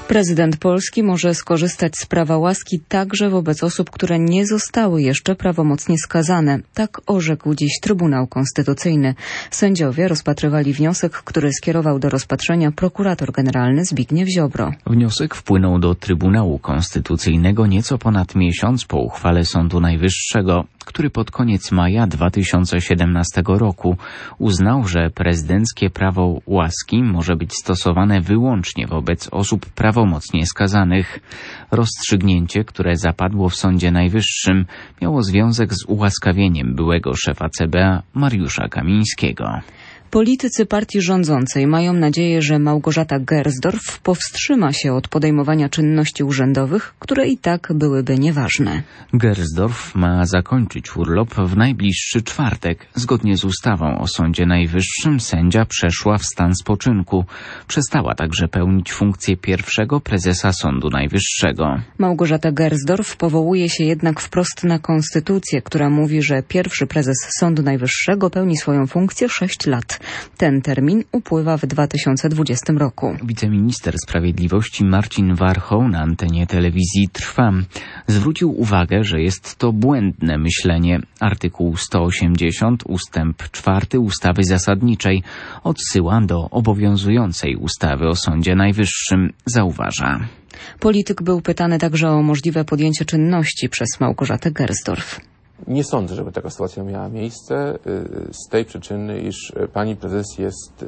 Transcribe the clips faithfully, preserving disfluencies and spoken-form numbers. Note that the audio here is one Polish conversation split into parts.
Prezydent Polski może skorzystać z prawa łaski także wobec osób, które nie zostały jeszcze prawomocnie skazane. Tak orzekł dziś Trybunał Konstytucyjny. Sędziowie rozpatrywali wniosek, który skierował do rozpatrzenia prokurator generalny Zbigniew Ziobro. Wniosek wpłynął do Trybunału Konstytucyjnego nieco ponad miesiąc po uchwale Sądu Najwyższego, który pod koniec maja dwa tysiące siedemnastego roku uznał, że prezydenckie prawo łaski może być stosowane wyłącznie wobec osób prawomocnie skazanych. Rozstrzygnięcie, które zapadło w Sądzie Najwyższym, miało związek z ułaskawieniem byłego szefa C B A Mariusza Kamińskiego. Politycy partii rządzącej mają nadzieję, że Małgorzata Gersdorf powstrzyma się od podejmowania czynności urzędowych, które i tak byłyby nieważne. Gersdorf ma zakończyć urlop w najbliższy czwartek. Zgodnie z ustawą o Sądzie Najwyższym sędzia przeszła w stan spoczynku. Przestała także pełnić funkcję pierwszego prezesa Sądu Najwyższego. Małgorzata Gersdorf powołuje się jednak wprost na konstytucję, która mówi, że pierwszy prezes Sądu Najwyższego pełni swoją funkcję sześć lat. Ten termin upływa w dwa tysiące dwudziestym roku. Wiceminister Sprawiedliwości Marcin Warchoł na antenie telewizji Trwam zwrócił uwagę, że jest to błędne myślenie. Artykuł sto osiemdziesiąt ustęp czwarty ustawy zasadniczej odsyła do obowiązującej ustawy o Sądzie Najwyższym, zauważa. Polityk był pytany także o możliwe podjęcie czynności przez Małgorzatę Gersdorf. Nie sądzę, żeby taka sytuacja miała miejsce z tej przyczyny, iż pani prezes jest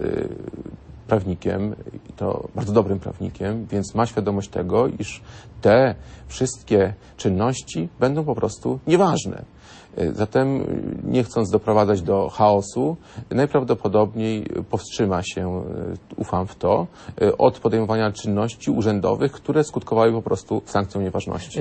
prawnikiem, i to bardzo dobrym prawnikiem, więc ma świadomość tego, iż te wszystkie czynności będą po prostu nieważne. Zatem, nie chcąc doprowadzać do chaosu, najprawdopodobniej powstrzyma się, ufam w to, od podejmowania czynności urzędowych, które skutkowały po prostu sankcją nieważności.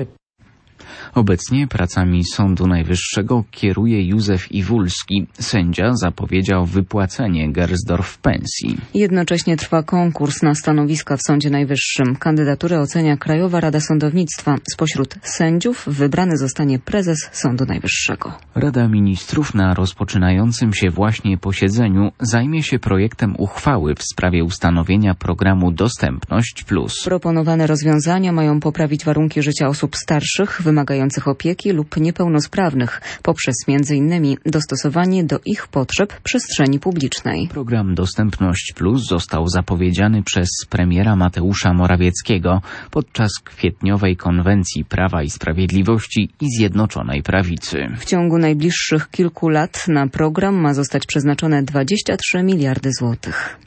Obecnie pracami Sądu Najwyższego kieruje Józef Iwulski. Sędzia zapowiedział wypłacenie Gersdorf pensji. Jednocześnie trwa konkurs na stanowiska w Sądzie Najwyższym. Kandydatury ocenia Krajowa Rada Sądownictwa. Spośród sędziów wybrany zostanie prezes Sądu Najwyższego. Rada Ministrów na rozpoczynającym się właśnie posiedzeniu zajmie się projektem uchwały w sprawie ustanowienia programu Dostępność Plus. Proponowane rozwiązania mają poprawić warunki życia osób starszych, wymagających opieki lub niepełnosprawnych poprzez między innymi dostosowanie do ich potrzeb przestrzeni publicznej. Program Dostępność Plus został zapowiedziany przez premiera Mateusza Morawieckiego podczas kwietniowej konwencji Prawa i Sprawiedliwości i Zjednoczonej Prawicy. W ciągu najbliższych kilku lat na program ma zostać przeznaczone dwadzieścia trzy miliardy złotych.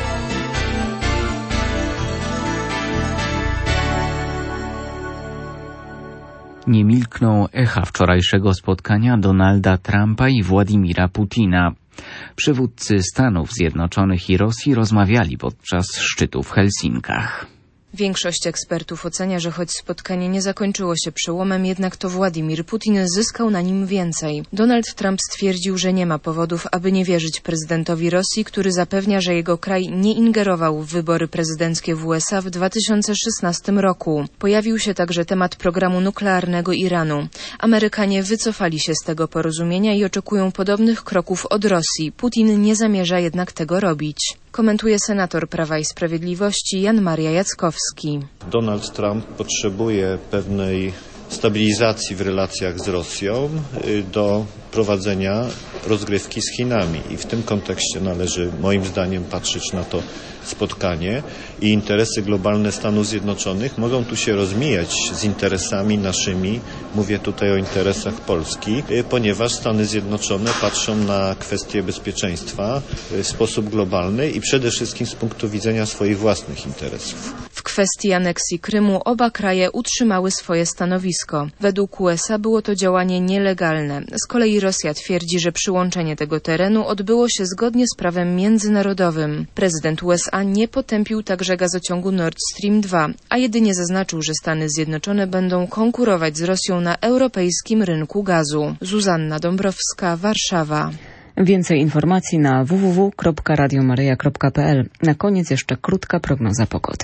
Nie milkną echa wczorajszego spotkania Donalda Trumpa i Władimira Putina. Przywódcy Stanów Zjednoczonych i Rosji rozmawiali podczas szczytu w Helsinkach. Większość ekspertów ocenia, że choć spotkanie nie zakończyło się przełomem, jednak to Władimir Putin zyskał na nim więcej. Donald Trump stwierdził, że nie ma powodów, aby nie wierzyć prezydentowi Rosji, który zapewnia, że jego kraj nie ingerował w wybory prezydenckie w U S A w dwa tysiące szesnastym roku. Pojawił się także temat programu nuklearnego Iranu. Amerykanie wycofali się z tego porozumienia i oczekują podobnych kroków od Rosji. Putin nie zamierza jednak tego robić. Komentuje senator Prawa i Sprawiedliwości Jan Maria Jackowski. Donald Trump potrzebuje pewnej stabilizacji w relacjach z Rosją do prowadzenia rozgrywki z Chinami i w tym kontekście należy moim zdaniem patrzeć na to spotkanie i interesy globalne Stanów Zjednoczonych mogą tu się rozmijać z interesami naszymi, mówię tutaj o interesach Polski, ponieważ Stany Zjednoczone patrzą na kwestie bezpieczeństwa w sposób globalny i przede wszystkim z punktu widzenia swoich własnych interesów. W kwestii aneksji Krymu oba kraje utrzymały swoje stanowisko. Według U S A było to działanie nielegalne. Z kolei Rosja twierdzi, że przyłączenie tego terenu odbyło się zgodnie z prawem międzynarodowym. Prezydent U S A nie potępił także gazociągu Nord Stream dwa, a jedynie zaznaczył, że Stany Zjednoczone będą konkurować z Rosją na europejskim rynku gazu. Zuzanna Dąbrowska, Warszawa. Więcej informacji na w w w kropka radio maryja kropka p l. Na koniec jeszcze krótka prognoza pogody.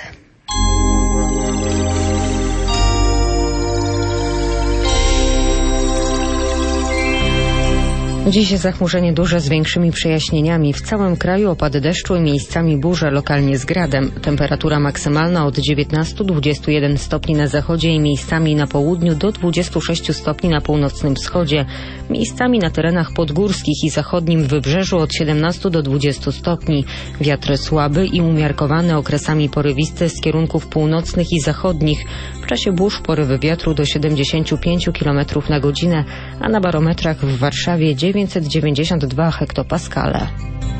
Dziś zachmurzenie duże z większymi przejaśnieniami. W całym kraju opady deszczu i miejscami burze, lokalnie z gradem. Temperatura maksymalna od dziewiętnastu do dwudziestu jeden stopni na zachodzie i miejscami na południu do dwudziestu sześciu stopni na północnym wschodzie. Miejscami na terenach podgórskich i zachodnim wybrzeżu od siedemnastu do dwudziestu stopni. Wiatr słaby i umiarkowany, okresami porywisty z kierunków północnych i zachodnich. W czasie burz porywy wiatru do siedemdziesięciu pięciu kilometrów na godzinę, a na barometrach w Warszawie dziewięćset dziewięćdziesiąt dwa hektopaskale.